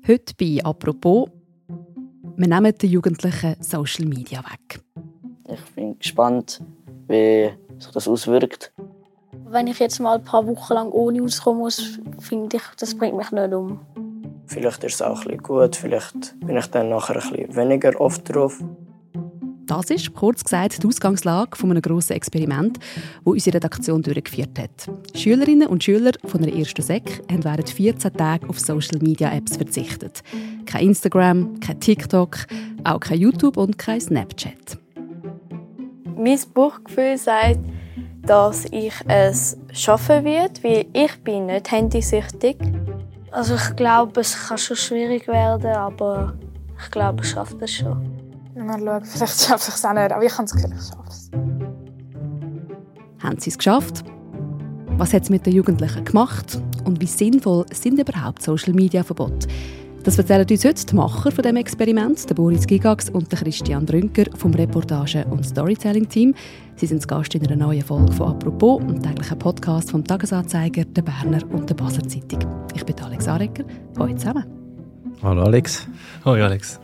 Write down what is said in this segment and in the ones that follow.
Heute bei «Apropos», wir nehmen den Jugendlichen Social Media weg. Ich bin gespannt, wie sich das auswirkt. Wenn ich jetzt mal ein paar Wochen lang ohne auskommen muss, finde ich, das bringt mich nicht um. Vielleicht ist es auch ein bisschen gut, vielleicht bin ich dann nachher ein bisschen weniger oft drauf. Das ist, kurz gesagt, die Ausgangslage von einem grossen Experiment, das unsere Redaktion durchgeführt hat. Schülerinnen und Schüler von der ersten Sek haben während 14 Tagen auf Social-Media-Apps verzichtet. Kein Instagram, kein TikTok, auch kein YouTube und kein Snapchat. Mein Bauchgefühl sagt, dass ich es schaffen werde, weil ich bin nicht handysüchtig. Also ich glaube, es kann schon schwierig werden, aber ich glaube, ich schaffe es schon. Mal schauen, vielleicht schaffe ich es auch nicht, aber ich habe das Gefühl, ich schaffe es. Haben sie es geschafft? Was hat es mit den Jugendlichen gemacht? Und wie sinnvoll sind überhaupt Social-Media-Verbote? Das erzählen uns heute die Macher von diesem Experiment, der Boris Gigax und der Christian Brünker vom Reportage- und Storytelling-Team. Sie sind zu Gast in einer neuen Folge von «Apropos», dem täglichen Podcast vom «Tagesanzeiger», der «Berner» und der «Basler Zeitung». Ich bin Alex Arecker. Hallo zusammen. Hallo Alex. Hallo Alex.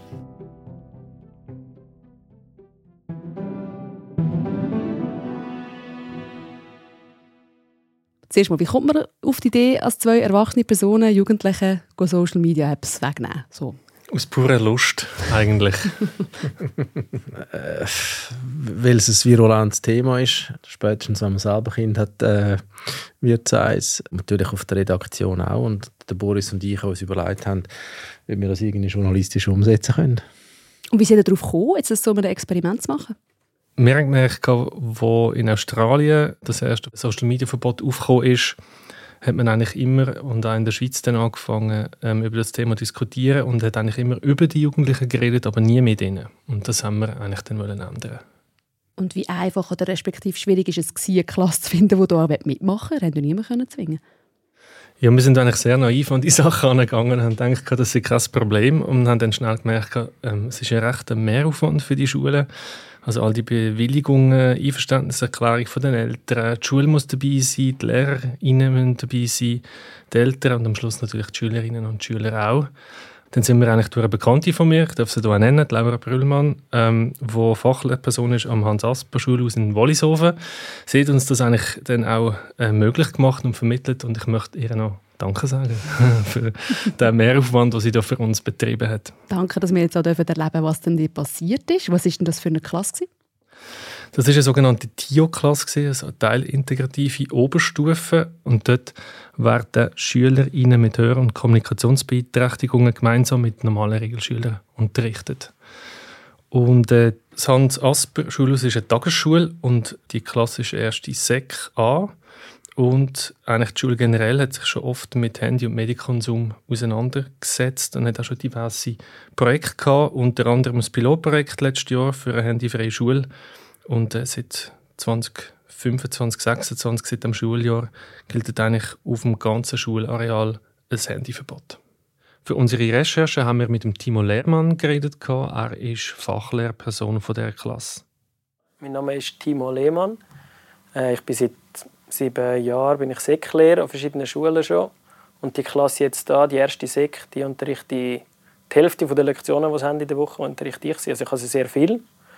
Zuerst mal, wie kommt man auf die Idee, als zwei erwachsene Personen, Jugendliche, Social-Media-Apps wegnehmen? So. Aus purer Lust, eigentlich. Weil es ein virulentes Thema ist. Spätestens, wenn man selber Kind hat, wird es eins. Natürlich auf der Redaktion auch. Und der Boris und ich uns überlegt haben, wie wir das irgendwie journalistisch umsetzen können. Und wie sind ihr darauf gekommen, jetzt so ein Experiment zu machen? Wir haben gemerkt, wo in Australien das erste Social-Media-Verbot aufgekommen ist, hat man eigentlich immer, und auch in der Schweiz dann angefangen, über das Thema zu diskutieren und hat eigentlich immer über die Jugendlichen geredet, aber nie mit ihnen. Und das haben wir eigentlich dann ändern. Und wie einfach oder respektive schwierig ist es, eine Klasse zu finden, die hier mitmachen will? Haben wir niemanden zwingen. Ja, wir sind eigentlich sehr naiv an die Sache angegangen und haben gedacht, das ist kein Problem. Und haben dann schnell gemerkt, es ist ja recht ein Mehraufwand für die Schulen. Also all die Bewilligungen, Einverständniserklärung von den Eltern, die Schule muss dabei sein, die LehrerInnen müssen dabei sein, die Eltern und am Schluss natürlich die Schülerinnen und Schüler auch. Dann sind wir eigentlich durch eine Bekannte von mir, ich darf sie hier auch nennen, die Laura Brühlmann, die Fachlehrperson ist am Hans-Asper-Schulhaus in Wollishofen. Sie hat uns das eigentlich dann auch möglich gemacht und vermittelt und ich möchte ihr noch Danke sagen für den Mehraufwand, den sie da für uns betrieben hat. Danke, dass wir jetzt auch erleben dürfen, was denn passiert ist. Was war denn das für eine Klasse? Das war eine sogenannte TIO-Klasse, also eine teilintegrative Oberstufe. Und dort werden SchülerInnen mit Hör- und Kommunikationsbeeinträchtigungen gemeinsam mit normalen Regelschülern unterrichtet. Und das Hans-Asper-Schulhaus ist eine Tagesschule und die Klasse ist erst die Sek A. Und eigentlich die Schule generell hat sich schon oft mit Handy- und Medienkonsum auseinandergesetzt und hat auch schon diverse Projekte gehabt, unter anderem ein Pilotprojekt letztes Jahr für eine handyfreie Schule. Und seit 2025, 2026, seit dem Schuljahr, gilt eigentlich auf dem ganzen Schulareal ein Handyverbot. Für unsere Recherche haben wir mit dem Timo Lehrmann geredet. Er ist Fachlehrperson von dieser Klasse. Mein Name ist Timo Lehmann. Ich bin seit 7 Jahren bin ich Seklehrer an verschiedenen Schulen schon. Und die Klasse jetzt da, die erste Sek, die unterrichte die Hälfte der Lektionen, die sie haben in der Woche, unterrichte ich sie. Also ich habe sie sehr viel.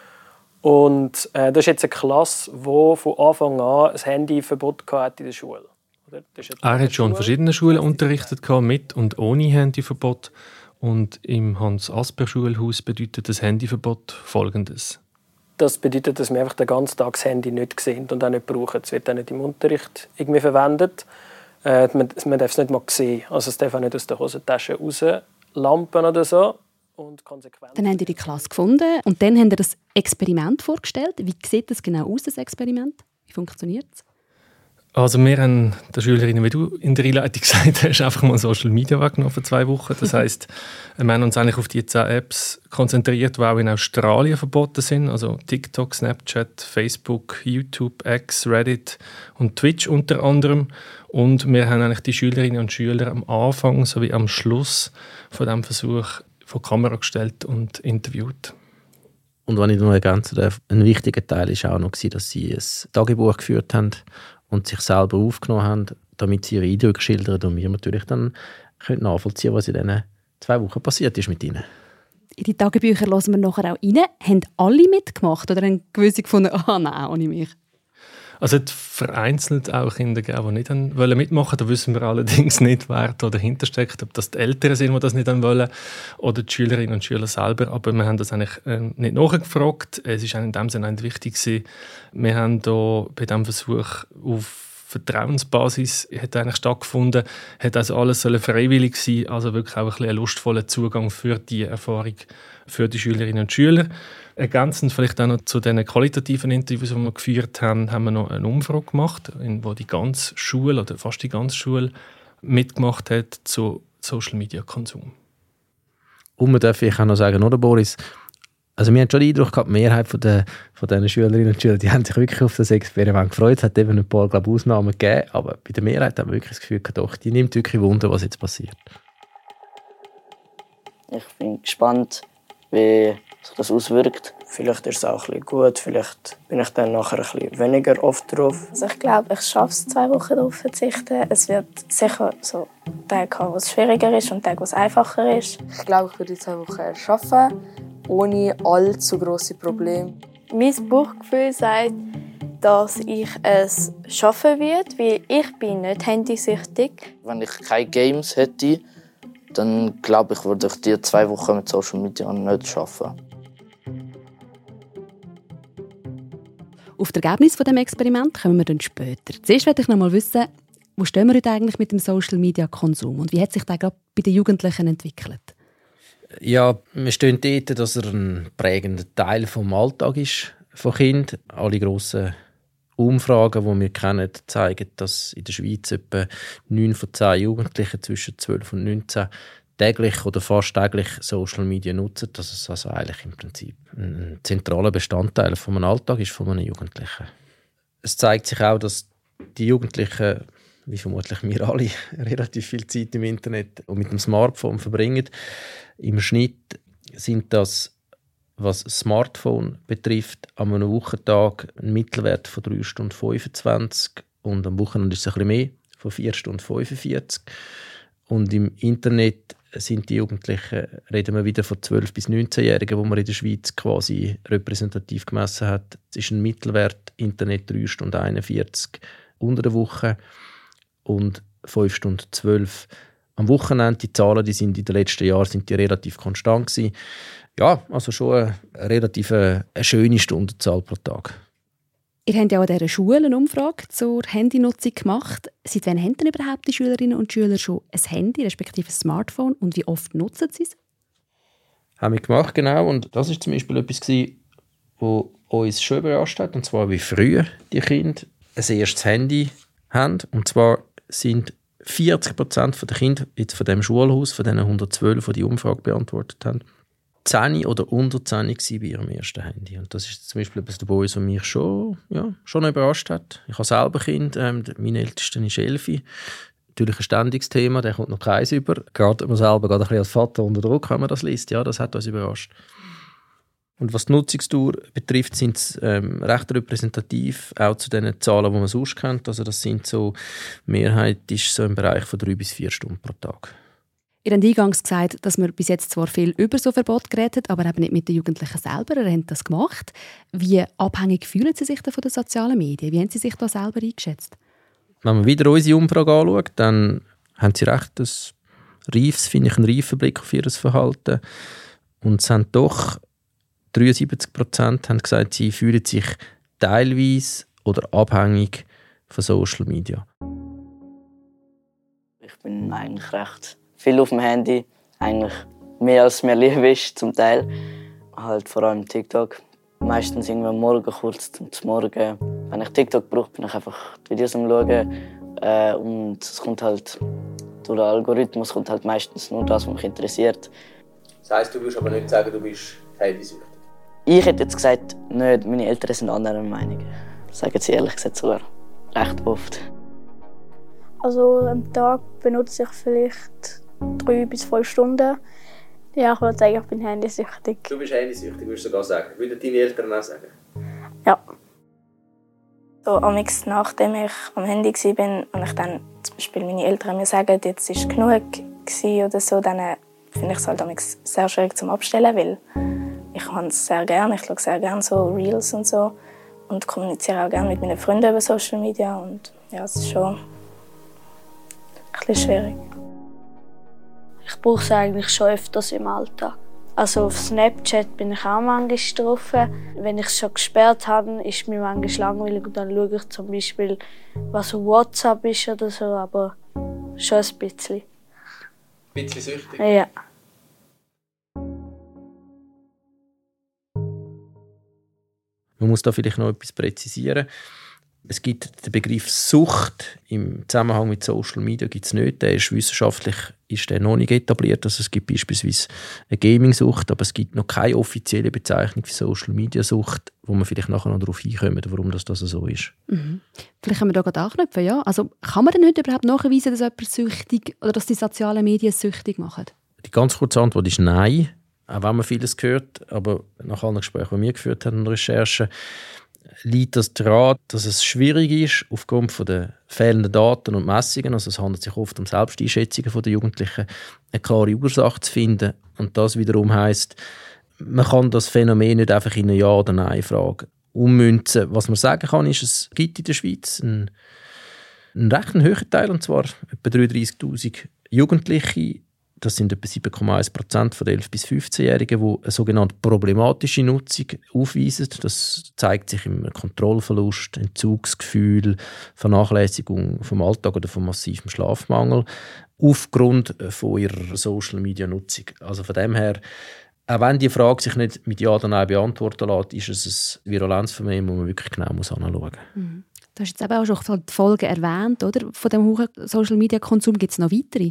Und das ist jetzt eine Klasse, die von Anfang an ein Handyverbot hatte in der Schule. Er hat schon an verschiedenen Schulen unterrichtet, mit und ohne Handyverbot. Und im Hans-Asper-Schulhaus bedeutet das Handyverbot Folgendes. Das bedeutet, dass wir einfach den ganzen Tag das Handy nicht sehen und auch nicht brauchen. Es wird auch nicht im Unterricht irgendwie verwendet. Man darf es nicht mal sehen. Also es darf auch nicht aus der Hosentasche rauslampen oder so. Und konsequent. Dann habt ihr die Klasse gefunden und dann habt ihr das Experiment vorgestellt. Wie sieht das genau aus, das Experiment? Wie funktioniert es? Also wir haben den Schülerinnen, wie du in der Einleitung gesagt hast, einfach mal Social Media weggenommen für 2 Wochen. Das heisst, wir haben uns eigentlich auf die 10 Apps konzentriert, die auch in Australien verboten sind. Also TikTok, Snapchat, Facebook, YouTube, X, Reddit und Twitch unter anderem. Und wir haben eigentlich die Schülerinnen und Schüler am Anfang sowie am Schluss von diesem Versuch vor die Kamera gestellt und interviewt. Und wenn ich noch ergänzen darf, ein wichtiger Teil war auch noch, dass sie ein Tagebuch geführt haben und sich selber aufgenommen haben, damit sie ihre Eindrücke schildern und wir natürlich dann nachvollziehen können, was in diesen 2 Wochen passiert ist mit ihnen. In die Tagebücher hören wir nachher auch rein. Haben alle mitgemacht oder haben gewisse gefunden, nein, ohne mich? Also es hat vereinzelt auch Kinder gegeben, die nicht mitmachen wollten. Da wissen wir allerdings nicht, wer da dahinter steckt. Ob das die Eltern sind, die das nicht wollen, oder die Schülerinnen und Schüler selber. Aber wir haben das eigentlich nicht nachgefragt. Es war in dem Sinne wichtig gewesen. Wir haben da bei diesem Versuch auf Vertrauensbasis hat eigentlich stattgefunden, hat also alles freiwillig sein, also wirklich auch ein lustvoller Zugang für die Erfahrung für die Schülerinnen und Schüler. Ergänzend vielleicht auch noch zu den qualitativen Interviews, die wir geführt haben, haben wir noch eine Umfrage gemacht, wo die ganze Schule oder fast die ganze Schule mitgemacht hat zu Social-Media-Konsum. Und man darf ich auch noch sagen, oder Boris, also wir haben schon den Eindruck gehabt, die Mehrheit von diesen Schülerinnen und Schüler, die haben sich wirklich auf das Experiment gefreut. Es hat eben ein paar Ausnahmen gegeben, aber bei der Mehrheit haben wir wirklich das Gefühl gehabt, doch, die nimmt wirklich Wunder, was jetzt passiert. Ich bin gespannt, wie sich das auswirkt. Vielleicht ist es auch ein bisschen gut, vielleicht bin ich dann nachher ein bisschen weniger oft drauf. Also ich glaube, ich schaffe es, 2 Wochen darauf zu verzichten. Es wird sicher so Tage haben, wo es schwieriger ist und Tage, wo es einfacher ist. Ich glaube, ich würde die 2 Wochen schaffen, ohne allzu grosse Probleme. Mein Bauchgefühl sagt, dass ich es schaffen werde, weil ich bin nicht handysüchtig. Wenn ich keine Games hätte, dann glaube ich, würde ich die 2 Wochen mit Social Media nicht schaffen. Auf das Ergebnis dieses Experiments kommen wir dann später. Zuerst möchte ich noch mal wissen, wo stehen wir heute eigentlich mit dem Social-Media-Konsum und wie hat sich das gerade bei den Jugendlichen entwickelt? Ja, wir stehen dort, dass er ein prägender Teil des Alltags ist von Kindern. Alle grossen Umfragen, die wir kennen, zeigen, dass in der Schweiz etwa 9 von 10 Jugendlichen zwischen 12 und 19 täglich oder fast täglich Social Media nutzen. Das ist also eigentlich im Prinzip ein zentraler Bestandteil von einem Alltag ist von einem Jugendlichen. Es zeigt sich auch, dass die Jugendlichen, wie vermutlich wir alle, relativ viel Zeit im Internet und mit dem Smartphone verbringen. Im Schnitt sind das, was das Smartphone betrifft, an einem Wochentag ein Mittelwert von 3 Stunden 25 und am Wochenende ist es ein bisschen mehr, von 4 Stunden 45. Und im Internet sind die Jugendlichen, reden wir wieder von 12- bis 19-Jährigen, die man in der Schweiz quasi repräsentativ gemessen hat. Es ist ein Mittelwert Internet 3 Stunden 41 unter der Woche und 5 Stunden 12 am Wochenende. Die Zahlen, die sind in den letzten Jahren sind die relativ konstant gewesen. Ja, also schon eine relativ schöne Stundenzahl pro Tag. Ihr habt ja an dieser Schule eine Umfrage zur Handynutzung gemacht. Seit wann haben denn überhaupt die Schülerinnen und Schüler schon ein Handy, respektive ein Smartphone, und wie oft nutzen sie es? Haben wir gemacht, genau. Und das war zum Beispiel etwas, was uns schon überrascht hat, und zwar wie früh die Kinder ein erstes Handy haben. Und zwar sind 40% der Kinder jetzt von diesem Schulhaus, von diesen 112, die die Umfrage beantwortet haben, 10 oder unter 10 bei ihrem ersten Handy. Und das ist zum Beispiel etwas dabei, was mich schon überrascht hat. Ich habe selber Kind, mein Ältester ist 11. Natürlich ein ständiges Thema, der kommt noch keins über. Gerade man selber gerade ein bisschen als Vater unter Druck, wenn man das liest. Ja, das hat uns überrascht. Und was die Nutzungsdauer betrifft, sind sie recht repräsentativ, auch zu den Zahlen, die man sonst kennt. Also das sind so, die Mehrheit ist so im Bereich von 3 bis 4 Stunden pro Tag. Ihr habt eingangs gesagt, dass wir bis jetzt zwar viel über so Verbot geredet, aber eben nicht mit den Jugendlichen selber. Ihr habt das gemacht. Wie abhängig fühlen sie sich denn von den sozialen Medien? Wie haben sie sich da selber eingeschätzt? Wenn man wieder unsere Umfrage anschaut, dann haben sie recht einen reifen Blick auf ihr Verhalten. Und es haben doch 73% haben gesagt, sie fühlen sich teilweise oder abhängig von Social Media. Ich bin eigentlich recht viel auf dem Handy, eigentlich mehr als mir lieb ist zum Teil. Halt vor allem TikTok. Meistens irgendwann morgen kurz zum Morgen. Wenn ich TikTok brauche, bin ich einfach die Videos am Schauen. Und es kommt halt durch den Algorithmus kommt halt meistens nur das, was mich interessiert. Das heisst, du würdest aber nicht sagen, du bist handysüchtig? Ich hätte jetzt gesagt, nicht. Meine Eltern sind anderer Meinung. Das sagen sie ehrlich gesagt sogar recht oft. Also am Tag benutze ich vielleicht 3 bis 5 Stunden. Ja, ich würde sagen, ich bin handysüchtig. Du bist handysüchtig, würdest du sogar sagen. Würden deine Eltern auch sagen? Ja. So, nachdem ich am Handy war und ich dann zum Beispiel meine Eltern mir sagen, jetzt ist genug oder so, dann finde ich es halt sehr schwierig zum Abstellen, weil ich habe es sehr gerne. Ich schaue sehr gerne so Reels und so und kommuniziere auch gerne mit meinen Freunden über Social Media und ja, es ist schon ein bisschen schwierig. Ich brauche es eigentlich schon öfters im Alltag. Also auf Snapchat bin ich auch manchmal drauf. Wenn ich es schon gesperrt habe, ist es mir manchmal langweilig und dann schaue ich zum Beispiel, was auf WhatsApp ist oder so, aber schon ein bisschen. Ein bisschen süchtig? Ja. Man muss da vielleicht noch etwas präzisieren. Es gibt den Begriff Sucht im Zusammenhang mit Social Media gibt's nicht. Der ist wissenschaftlich noch nicht etabliert. Also es gibt beispielsweise eine Gaming-Sucht, aber es gibt noch keine offizielle Bezeichnung für Social Media Sucht, wo man vielleicht nachher noch darauf hinkommen, warum das so ist. Mhm. Vielleicht können wir da gerade anknüpfen, ja? Also kann man denn heute überhaupt nachweisen, dass jemand süchtig oder dass die sozialen Medien süchtig machen? Die ganz kurze Antwort ist nein, auch wenn man vieles hört. Aber nach allen Gesprächen, die wir geführt haben und Recherchen, liegt das daran, dass es schwierig ist, aufgrund von der fehlenden Daten und Messungen, also es handelt sich oft um Selbsteinschätzungen der Jugendlichen, eine klare Ursache zu finden. Und das wiederum heisst, man kann das Phänomen nicht einfach in eine Ja- oder Nein-Frage ummünzen. Was man sagen kann, ist, es gibt in der Schweiz einen recht hohen Teil, und zwar etwa 33'000 Jugendliche. Das sind etwa 7,1% von den 11- bis 15-Jährigen, die eine sogenannte problematische Nutzung aufweisen. Das zeigt sich im Kontrollverlust, Entzugsgefühl, Vernachlässigung vom Alltag oder vom massiven Schlafmangel aufgrund von ihrer Social-Media-Nutzung. Also von dem her, auch wenn die Frage sich nicht mit Ja oder Nein beantworten lässt, ist es ein Virulenzphänomen, das man wirklich genau anschauen muss. Mhm. Du hast jetzt eben auch schon die Folgen erwähnt, oder? Von dem hohen Social-Media-Konsum gibt es noch weitere?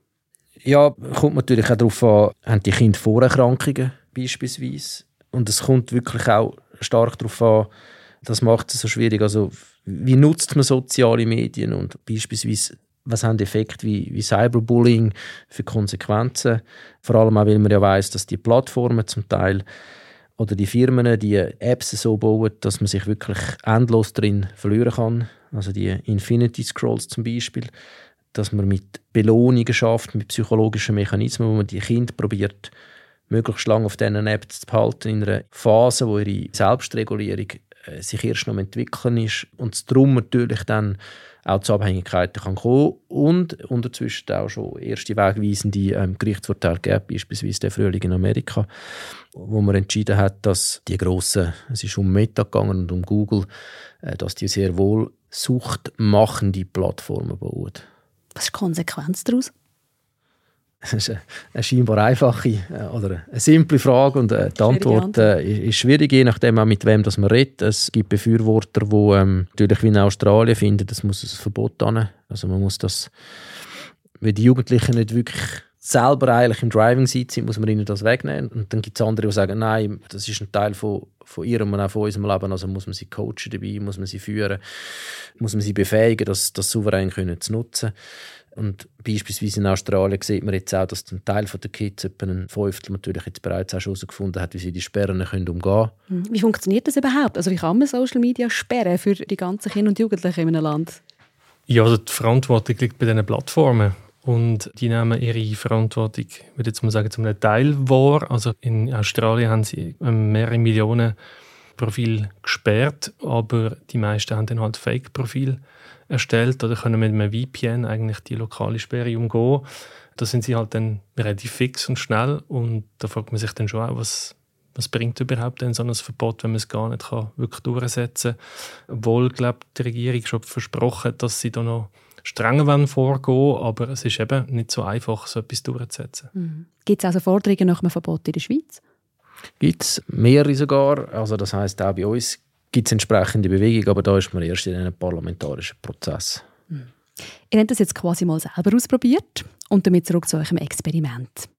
Ja, kommt natürlich auch darauf an, haben die Kinder Vorerkrankungen beispielsweise. Und es kommt wirklich auch stark darauf an, das macht es so schwierig. Also, wie nutzt man soziale Medien und beispielsweise, was haben Effekte wie Cyberbullying für Konsequenzen? Vor allem auch, weil man ja weiss, dass die Plattformen zum Teil oder die Firmen die Apps so bauen, dass man sich wirklich endlos drin verlieren kann. Also die Infinity Scrolls zum Beispiel, dass man mit Belohnungen schafft, mit psychologischen Mechanismen, wo man die Kinder probiert, möglichst lange auf diesen Apps zu behalten, in einer Phase, wo ihre Selbstregulierung sich erst noch entwickeln ist und es darum natürlich dann auch zu Abhängigkeiten kann kommen und dazwischen auch schon erste wegweisende Gerichtsurteile gab, beispielsweise der Frühling in Amerika, wo man entschieden hat, dass die grossen, es ist um Meta gegangen und um Google, dass die sehr wohl suchtmachende Plattformen bauen. Was ist die Konsequenz daraus? Das ist eine scheinbar einfache oder eine simple Frage und die Antwort ist schwierig, je nachdem auch mit wem das man redet. Es gibt Befürworter, die natürlich wie in Australien finden, das muss ein Verbot haben. Also man muss das, wenn die Jugendlichen nicht wirklich selber eigentlich im Driving-Seat sind, muss man ihnen das wegnehmen. Und dann gibt es andere, die sagen, nein, das ist ein Teil von ihrem und auch von unserem Leben, also muss man sie coachen dabei, muss man sie führen, muss man sie befähigen, das souverän zu nutzen. Und beispielsweise in Australien sieht man jetzt auch, dass ein Teil der Kids, etwa ein Fünftel, natürlich jetzt bereits auch schon herausgefunden hat, wie sie die Sperren umgehen können. Wie funktioniert das überhaupt? Also wie kann man Social Media sperren für die ganzen Kinder und Jugendlichen in einem Land? Ja, also die Verantwortung liegt bei diesen Plattformen. Und die nehmen ihre Verantwortung, ich würde jetzt mal sagen, zum Teil wahr. Also in Australien haben sie mehrere Millionen Profile gesperrt, aber die meisten haben dann halt Fake-Profile erstellt oder können mit einem VPN eigentlich die lokale Sperre umgehen. Da sind sie halt dann relativ fix und schnell und da fragt man sich dann schon auch, was bringt überhaupt denn so ein Verbot, wenn man es gar nicht wirklich durchsetzen kann. Obwohl, glaube ich, die Regierung schon versprochen hat, dass sie da noch strenger vorgehen, aber es ist eben nicht so einfach, so etwas durchzusetzen. Mhm. Gibt es also Forderungen nach einem Verbot in der Schweiz? Gibt es mehrere sogar. Also das heisst, auch bei uns gibt es entsprechende Bewegung, aber da ist man erst in einem parlamentarischen Prozess. Mhm. Ihr habt das jetzt quasi mal selber ausprobiert und damit zurück zu eurem Experiment.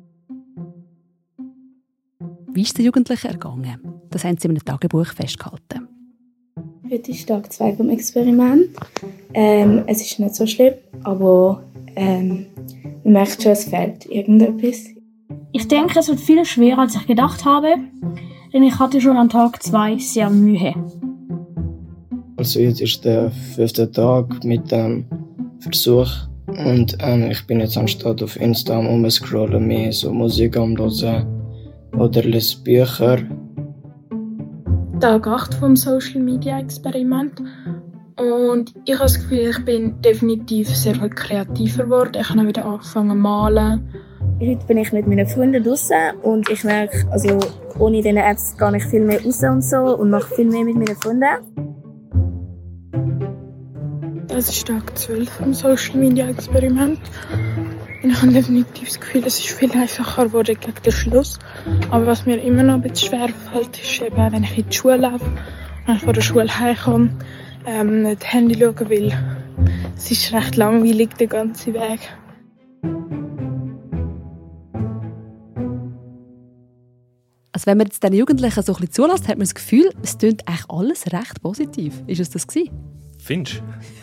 Wie ist es den Jugendlichen ergangen? Das haben sie in einem Tagebuch festgehalten. Heute ist Tag 2 vom Experiment. Es ist nicht so schlimm, aber man merkt schon, es fehlt irgendetwas. Ich denke, es wird viel schwerer, als ich gedacht habe, denn ich hatte schon an Tag 2 sehr Mühe. Also jetzt ist der 5. Tag mit dem Versuch, Und ich bin jetzt anstatt auf Insta am Umscrollen mehr so Musik am Hören oder lese Bücher. Tag 8 vom Social Media Experiment. Und ich habe das Gefühl, ich bin definitiv sehr viel kreativer geworden. Ich habe wieder angefangen zu malen. Heute bin ich mit meinen Freunden draußen und ich merke, also ohne diese Apps gehe ich viel mehr raus und so und mache viel mehr mit meinen Freunden. Das ist Tag 12 vom Social Media Experiment. Und ich habe definitiv das Gefühl, es ist viel einfacher geworden gegen den Schluss. Aber was mir immer noch ein bisschen schwerfällt, ist eben, wenn ich in die Schule laufe und ich von der Schule heimkomme, nicht Handy schauen, weil es ist recht langweilig, der ganze Weg. Also wenn man jetzt den Jugendlichen so ein bisschen zulässt, hat man das Gefühl, es klingt eigentlich alles recht positiv. Ist es das gewesen? Findest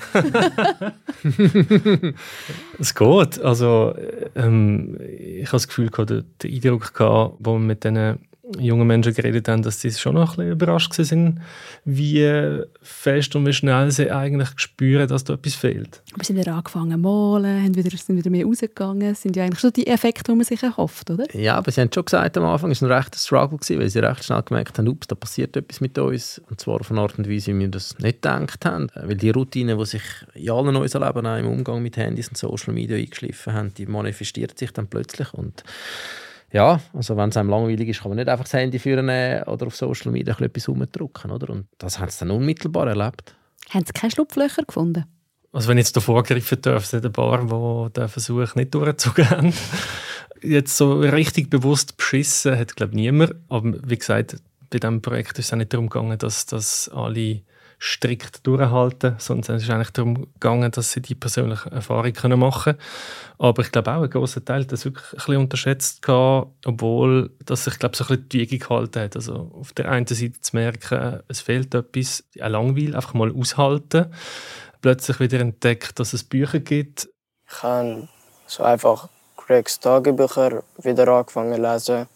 du? Es geht. Also, ich habe das Gefühl, den Eindruck gehabt, wo wir mit diesen jungen Menschen geredet haben, dass sie schon noch ein bisschen überrascht sind, wie fest und wie schnell sie eigentlich spüren, dass da etwas fehlt. Aber sie haben wieder angefangen zu malen, sind wieder mehr rausgegangen. Das sind ja eigentlich schon die Effekte, die man sich erhofft, oder? Ja, aber sie haben schon gesagt, am Anfang war es ein rechter Struggle, weil sie recht schnell gemerkt haben, ups, da passiert etwas mit uns. Und zwar auf eine Art und Weise, wie wir das nicht gedacht haben. Weil die Routinen, die sich in allen unseren Leben auch im Umgang mit Handys und Social Media eingeschliffen haben, die manifestiert sich dann plötzlich. Und ja, also wenn es einem langweilig ist, kann man nicht einfach das Handy führen oder auf Social Media etwas rumdrücken, oder? Und das haben sie dann unmittelbar erlebt. Haben sie keine Schlupflöcher gefunden? Also wenn ich jetzt da vorgreifen darf, sind ein paar, die den Versuch nicht durchgezogen haben. Jetzt so richtig bewusst beschissen hat, glaube ich, niemand. Aber wie gesagt, bei diesem Projekt ist es auch nicht darum gegangen, dass alle strikt durchhalten, sondern es ist eigentlich darum gegangen, dass sie die persönliche Erfahrung machen können. Aber ich glaube auch, ein grosser Teil hat das wirklich ein bisschen unterschätzt gehabt, obwohl das sich, glaube ich, so ein bisschen die Wiege gehalten hat. Also auf der einen Seite zu merken, es fehlt etwas, auch Langweil, einfach mal aushalten. Plötzlich wieder entdeckt, dass es Bücher gibt. Ich habe so einfach Gregs Tagebücher wieder angefangen zu lesen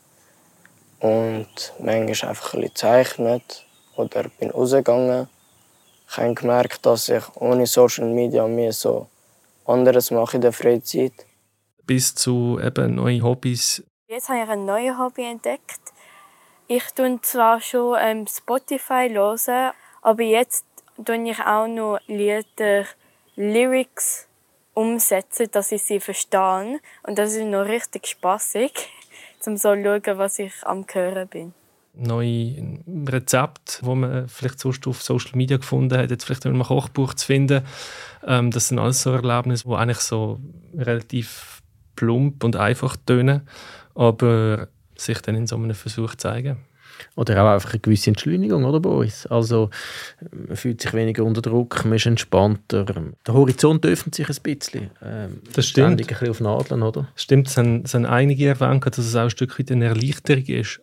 und manchmal einfach ein bisschen gezeichnet oder bin rausgegangen. Ich habe gemerkt, dass ich ohne Social Media mehr so anderes mache in der Freizeit. Bis zu eben neuen Hobbys. Jetzt habe ich ein neues Hobby entdeckt. Ich höre zwar schon Spotify hören, aber jetzt höre ich auch noch Lieder, Lyrics umsetzen, dass ich sie verstehe. Und das ist noch richtig spassig, um so zu schauen, was ich am Hören bin. Neue Rezepte, die man vielleicht sonst auf Social Media gefunden hat, jetzt vielleicht in einem Kochbuch zu finden. Das sind alles so Erlebnisse, die eigentlich so relativ plump und einfach tönen, aber sich dann in so einem Versuch zeigen. Oder auch einfach eine gewisse Entschleunigung, oder, bei uns? Also man fühlt sich weniger unter Druck, man ist entspannter. Der Horizont öffnet sich ein bisschen. Das stimmt. Ein bisschen auf Nadeln, oder? Stimmt, es haben einige erwähnt, dass es auch ein Stück weit eine Erleichterung ist.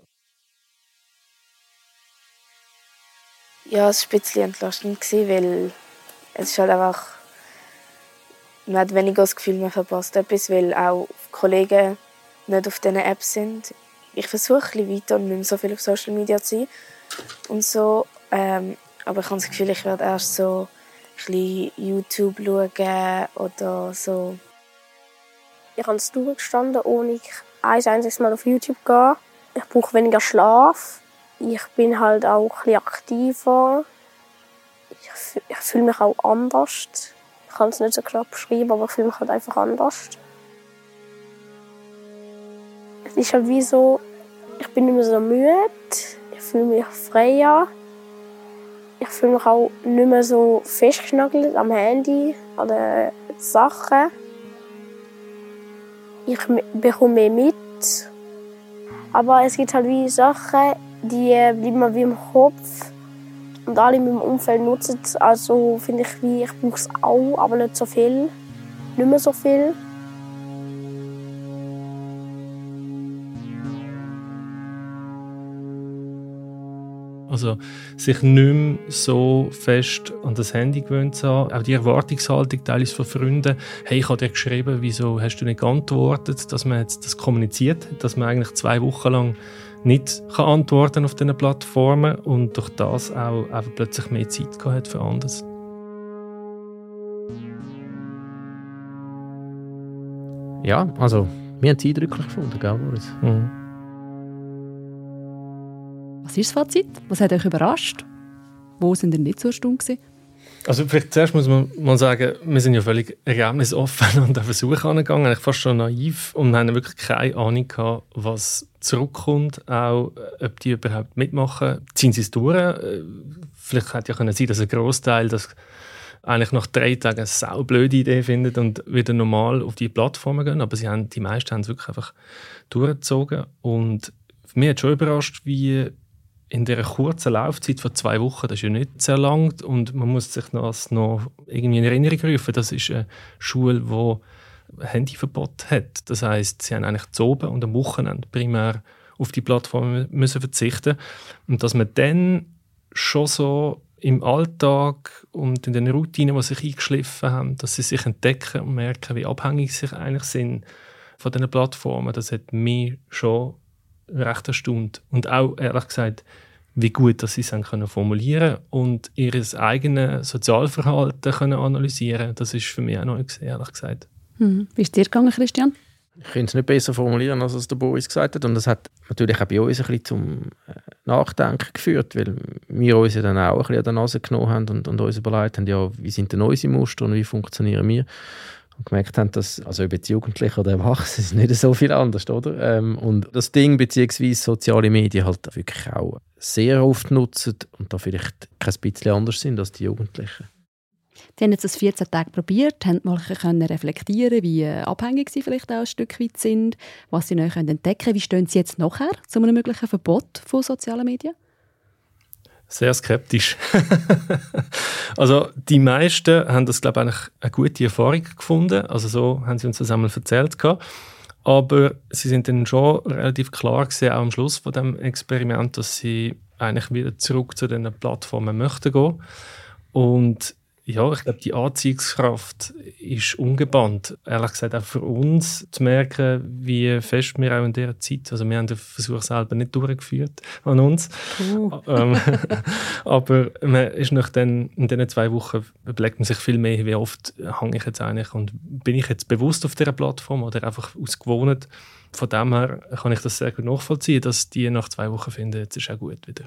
Ja, es war ein bisschen entlastend, weil es ist halt einfach, man hat weniger das Gefühl, man verpasst etwas, weil auch die Kollegen nicht auf diesen Apps sind. Ich versuche ein bisschen weiter und nicht mehr so viel auf Social Media zu sein und so, aber ich habe das Gefühl, ich werde erst so ein bisschen YouTube schauen oder so. Ich habe es durchgestanden, ohne ein einziges Mal auf YouTube zu gehen. Ich brauche weniger Schlaf. Ich bin halt auch ein bisschen aktiver. Ich fühle mich auch anders. Ich kann es nicht so knapp beschreiben, aber ich fühle mich halt einfach anders. Es ist halt wie so, ich bin nicht mehr so müde. Ich fühle mich freier. Ich fühle mich auch nicht mehr so festgeschnagelt am Handy oder Sachen. Ich bekomme mehr mit. Aber es gibt halt wie Sachen, die bleiben mir wie im Kopf. Und alle in meinem Umfeld nutzen es. Also finde ich, ich brauche es auch, aber nicht so viel. Nicht mehr so viel. Also sich nicht mehr so fest an das Handy gewöhnt zu haben. Auch die Erwartungshaltung teilweise von Freunden. Hey, ich habe dir geschrieben, wieso hast du nicht geantwortet? Dass man jetzt das kommuniziert, dass man eigentlich 2 Wochen lang nicht antworten auf diesen Plattformen und durch das auch einfach plötzlich mehr Zeit gehabt hat für anderes. ja, also wir haben es eindrücklich gefunden, gell, Boris? Mhm. Was ist das Fazit? Was hat euch überrascht? Wo sind ihr nicht so erstaunt gewesen? Also vielleicht zuerst muss man mal sagen, wir sind ja völlig ergebnisoffen und den Versuch angegangen, eigentlich fast schon naiv und haben wirklich keine Ahnung gehabt, was zurückkommt, auch ob die überhaupt mitmachen. Ziehen sie es durch? Vielleicht hätte ja sein, dass ein Grossteil das eigentlich nach 3 Tagen eine saublöde Idee findet und wieder normal auf die Plattformen gehen, aber die meisten haben es wirklich einfach durchgezogen und mich hat schon überrascht, wie in dieser kurzen Laufzeit von 2 Wochen, das ist ja nicht sehr lang und man muss sich das noch irgendwie in Erinnerung rufen, das ist eine Schule, die Handyverbot hat. Das heisst, sie haben eigentlich zu oben und am Wochenende primär auf die Plattform müssen verzichten. Und dass man dann schon so im Alltag und in den Routinen, die sich eingeschliffen haben, dass sie sich entdecken und merken, wie abhängig sie eigentlich sind von diesen Plattformen, das hat mich schon recht erstaunt. Und auch, ehrlich gesagt, wie gut dass sie es können formulieren und ihr eigenes Sozialverhalten können analysieren. Das ist für mich auch neu gewesen, ehrlich gesagt. Wie ist es dir gegangen, Christian? Ich kann es nicht besser formulieren, als es der Boris gesagt hat. Und das hat natürlich auch bei uns ein bisschen zum Nachdenken geführt, weil wir uns ja dann auch ein bisschen an der Nase genommen haben und uns überlegt haben, ja, wie sind denn unsere Muster und wie funktionieren wir? Und gemerkt haben, dass, also ob jetzt Jugendliche oder Erwachsene, ist nicht so viel anders, oder? Und das Ding bzw. soziale Medien halt wirklich auch sehr oft nutzen und da vielleicht kein bisschen anders sind als die Jugendlichen. Sie haben jetzt das 14 Tage probiert, haben mal reflektieren, wie abhängig sie vielleicht auch ein Stück weit sind, was sie neu entdecken können. Wie stehen sie jetzt nachher zu einem möglichen Verbot von sozialen Medien? Sehr skeptisch. Also die meisten haben das, glaube ich, eigentlich eine gute Erfahrung gefunden. Also so haben sie uns das einmal erzählt. Aber sie sind dann schon relativ klar gewesen, auch am Schluss von dem Experiment, dass sie eigentlich wieder zurück zu den Plattformen möchten gehen. Und ja, ich glaube, die Anziehungskraft ist ungebannt. Ehrlich gesagt, auch für uns zu merken, wie fest wir auch in dieser Zeit, also wir haben den Versuch selber nicht durchgeführt an uns, aber man ist in diesen 2 Wochen überlegt man sich viel mehr, wie oft hänge ich jetzt eigentlich und bin ich jetzt bewusst auf dieser Plattform oder einfach ausgewohnt. Von dem her kann ich das sehr gut nachvollziehen, dass die nach 2 Wochen finden, jetzt ist auch gut wieder.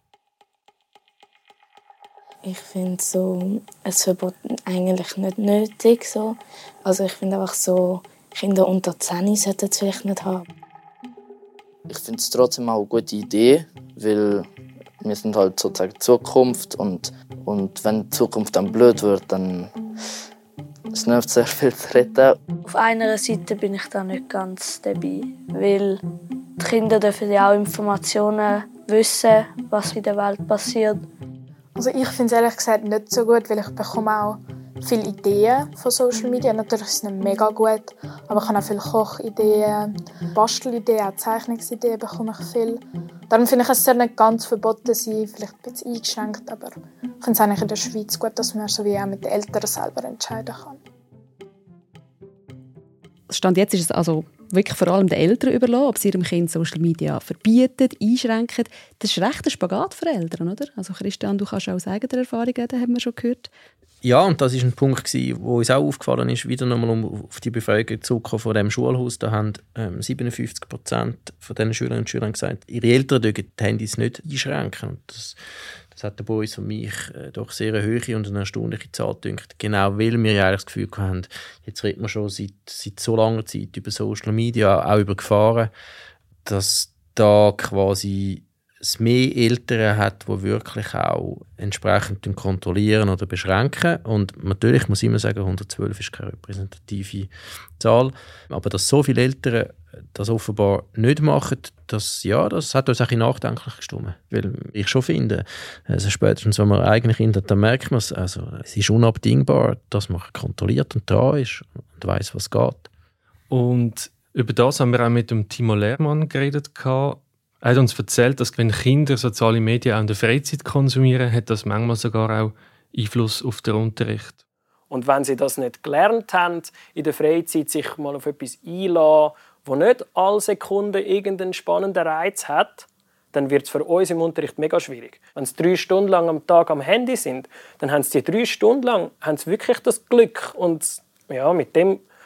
Ich finde so ein Verbot eigentlich nicht nötig. So. Also ich finde einfach so, Kinder unter 10 sollten es vielleicht nicht haben. Ich finde es trotzdem auch eine gute Idee, weil wir sind halt sozusagen die Zukunft und wenn die Zukunft dann blöd wird, dann es nervt sehr viel zu retten. Auf einer Seite bin ich da nicht ganz dabei, weil die Kinder dürfen ja auch Informationen wissen, was in der Welt passiert. Also ich finde es ehrlich gesagt nicht so gut, weil ich bekomme auch viele Ideen von Social Media. Natürlich ist es nicht mega gut, aber ich habe auch viele Kochideen, Bastelideen, auch Zeichnungsideen bekomme ich viel. Darum finde ich, es soll nicht ganz verboten sein, vielleicht ein bisschen eingeschränkt, aber ich finde es eigentlich in der Schweiz gut, dass man so wie auch mit den Eltern selber entscheiden kann. Stand jetzt ist es also wirklich vor allem den Eltern überlassen, ob sie ihrem Kind Social Media verbieten, einschränken. Das ist recht ein Spagat für Eltern, oder? Also Christian, du kannst auch aus eigener Erfahrung reden, haben wir schon gehört. Ja, und das war ein Punkt, wo uns auch aufgefallen ist, wieder nochmal auf die Befragung zurückzukommen von diesem Schulhaus. Da haben 57% von diesen Schülerinnen und Schülern gesagt, ihre Eltern dürfen die Handys nicht einschränken. Und das hat der Boris und mich doch sehr eine hohe und eine erstaunliche Zahl gedacht. Genau weil wir ja eigentlich das Gefühl haben, jetzt reden wir schon seit so langer Zeit über Social Media, auch über Gefahren, dass da quasi es mehr Eltern hat, die wirklich auch entsprechend kontrollieren oder beschränken. Und natürlich muss ich immer sagen, 112 ist keine repräsentative Zahl. Aber dass so viele Eltern das offenbar nicht machen, das hat uns auch nachdenklich gestimmt. Weil ich schon finde, also spätestens, wenn man eigene Kinder hat, dann merkt man es. Also, es ist unabdingbar, dass man kontrolliert und dran ist und weiss, was geht. Und über das haben wir auch mit dem Timo Lehrmann geredet. Er hat uns erzählt, dass wenn Kinder soziale Medien auch in der Freizeit konsumieren, hat das manchmal sogar auch Einfluss auf den Unterricht. Und wenn sie das nicht gelernt haben, in der Freizeit sich mal auf etwas einlassen, wo nicht alle Sekunden irgendeinen spannenden Reiz hat, dann wird es für uns im Unterricht mega schwierig. Wenn sie 3 Stunden lang am Tag am Handy sind, dann haben sie die 3 Stunden lang haben sie wirklich das Glück. Und ja, mit dem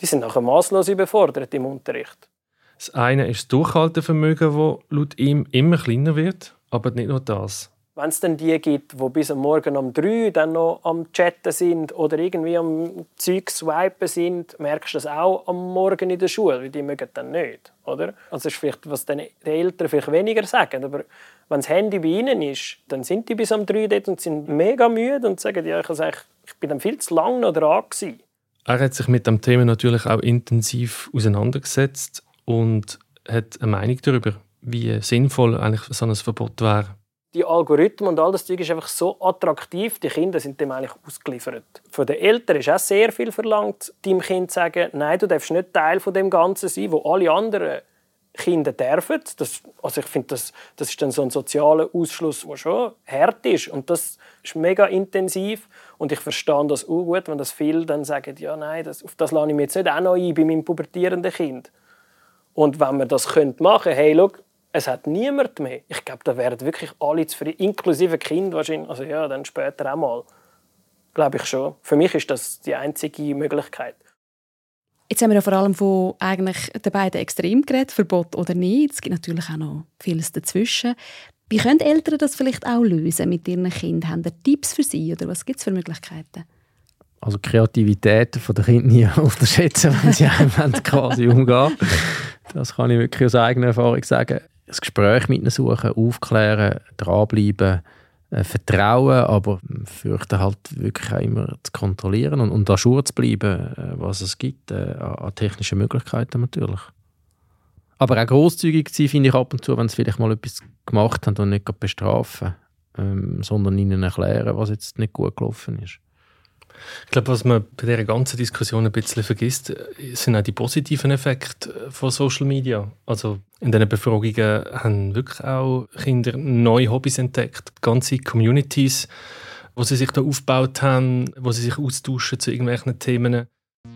Die sind nachher masslos überfordert im Unterricht. Das eine ist das Durchhaltevermögen, das laut ihm immer kleiner wird, aber nicht nur das. Wenn es dann die gibt, die bis am Morgen um 3 dann noch am Chatten sind oder irgendwie am Zeug swipen sind, merkst du das auch am Morgen in der Schule, weil die mögen dann nicht, oder? Also das ist vielleicht, was dann die Eltern vielleicht weniger sagen, aber wenn das Handy bei ihnen ist, dann sind die bis um 3 dort und sind mega müde und sagen, ja, ich bin dann viel zu lange noch dran gewesen. Er hat sich mit dem Thema natürlich auch intensiv auseinandergesetzt und hat eine Meinung darüber, wie sinnvoll eigentlich so ein Verbot wäre. Die Algorithmen und all das Zeug ist einfach so attraktiv, die Kinder sind dem eigentlich ausgeliefert. Von den Eltern ist auch sehr viel verlangt, deinem Kind zu sagen, nein, du darfst nicht Teil von dem Ganzen sein, wo alle anderen Kinder dürfen. Also ich finde, das ist dann so ein sozialer Ausschluss, der schon hart ist. Und das ist mega intensiv. Und ich verstehe das auch gut, wenn das viele dann sagen, ja, nein, auf das lasse ich mich jetzt nicht auch noch ein bei meinem pubertierenden Kind. Und wenn man das machen könnte, hey, schau, es hat niemand mehr. Ich glaube, da werden wirklich alle zufrieden, inklusive Kind wahrscheinlich. Also ja, dann später auch mal. Glaube ich schon. Für mich ist das die einzige Möglichkeit. Jetzt haben wir ja vor allem von eigentlich den beiden Extremen geredet, Verbot oder nicht. Es gibt natürlich auch noch vieles dazwischen. Wie können Eltern das vielleicht auch lösen mit ihren Kindern? Haben Sie Tipps für sie oder was gibt es für Möglichkeiten? Also die Kreativität der Kinder nie unterschätzen, wenn sie einem quasi umgehen. Das kann ich wirklich aus eigener Erfahrung sagen. Das Gespräch mit ihnen suchen, aufklären, dranbleiben, vertrauen, aber fürchten halt wirklich auch immer zu kontrollieren und an Schuhe zu bleiben, was es gibt, an technischen Möglichkeiten natürlich. Aber auch grosszügig sein, finde ich ab und zu, wenn sie vielleicht mal etwas gemacht haben und nicht bestrafen, sondern ihnen erklären, was jetzt nicht gut gelaufen ist. Ich glaube, was man bei dieser ganzen Diskussion ein bisschen vergisst, sind auch die positiven Effekte von Social Media. Also in diesen Befragungen haben wirklich auch Kinder neue Hobbys entdeckt. Ganze Communities, wo sie sich da aufgebaut haben, wo sie sich austauschen zu irgendwelchen Themen.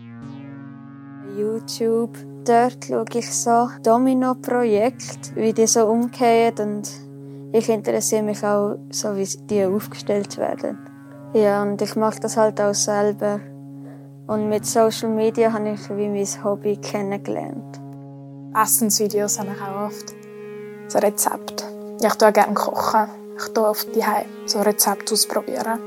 YouTube, dort schaue ich so Domino-Projekte, wie die so umgehen. Und ich interessiere mich auch, so wie die aufgestellt werden. Ja, und ich mache das halt auch selber. Und mit Social Media habe ich wie mein Hobby kennengelernt. Essensvideos habe ich auch oft. So Rezepte. Ich tue gerne kochen. Ich tue oft zu Hause so Rezepte ausprobieren.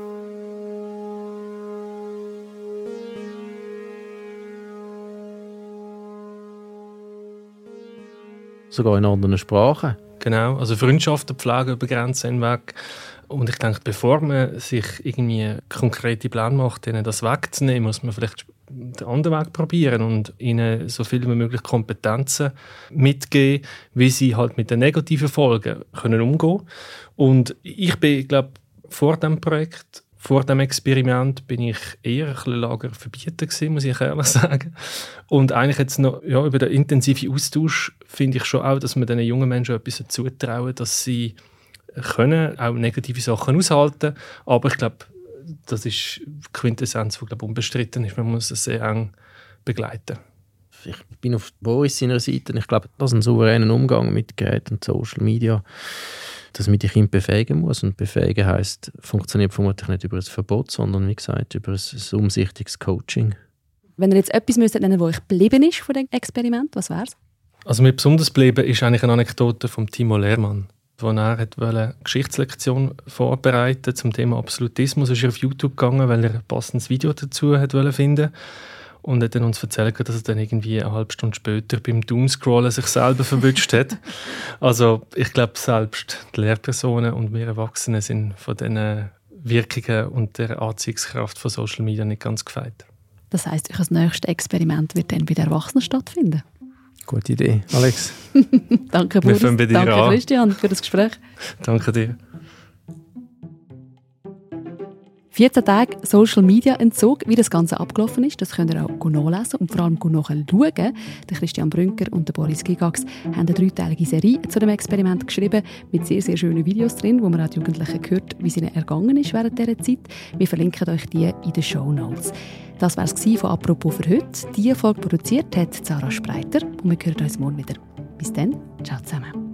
Sogar in anderen Sprachen. Genau, also Freundschaften pflegen über Grenzen hinweg. Und ich denke, bevor man sich irgendwie konkrete Pläne macht, ihnen das wegzunehmen, muss man vielleicht den anderen Weg probieren und ihnen so viel wie möglich Kompetenzen mitgeben, wie sie halt mit den negativen Folgen können umgehen können. Und ich bin, glaube vor dem Projekt, vor dem Experiment, bin ich eher ein bisschen Lager verbieten gewesen, muss ich ehrlich sagen. Und eigentlich jetzt noch, ja, über den intensiven Austausch finde ich schon auch, dass man diesen jungen Menschen etwas zutrauen, dass sie können auch negative Sachen aushalten, aber ich glaube, das ist die Quintessenz, die unbestritten ist. Man muss es sehr eng begleiten. Ich bin auf Boris seiner Seite. Ich glaube, dass ein souveräner Umgang mit Geräten und Social Media, dass man die Kinder befähigen muss. Und befähigen heisst, funktioniert vermutlich nicht über ein Verbot, sondern wie gesagt über ein umsichtiges Coaching. Wenn ihr jetzt etwas nennen müsstet, was euch geblieben ist von dem Experiment, was wäre es? Also mir besonders geblieben ist eigentlich eine Anekdote von Timo Lehrmann, wo er eine Geschichtslektion vorbereitet zum Thema Absolutismus. Er ist auf YouTube gegangen, weil er ein passendes Video dazu finden und hat dann uns erzählt, dass er dann irgendwie eine halbe Stunde später beim Doomscrollen sich selber verwünscht hat. Also ich glaube, selbst die Lehrpersonen und wir Erwachsenen sind von diesen Wirkungen und der Anziehungskraft von Social Media nicht ganz gefeit. Das heisst, das nächste Experiment wird dann bei den Erwachsenen stattfinden? Gute Idee, Alex. Danke, Boris. Danke, Christian, für das Gespräch. Danke dir. 14 Tage Social Media Entzug, wie das Ganze abgelaufen ist, das könnt ihr auch nachlesen und vor allem nachschauen. Der Christian Brünker und der Boris Gigax haben eine 3-teilige Serie zu dem Experiment geschrieben, mit sehr, sehr schönen Videos drin, wo man auch die Jugendlichen hört, wie es ihnen ergangen ist während dieser Zeit. Wir verlinken euch die in den Shownotes. Das war es von «Apropos» für heute. Diese Folge produziert hat Sarah Spreiter und wir hören uns morgen wieder. Bis dann, ciao zusammen.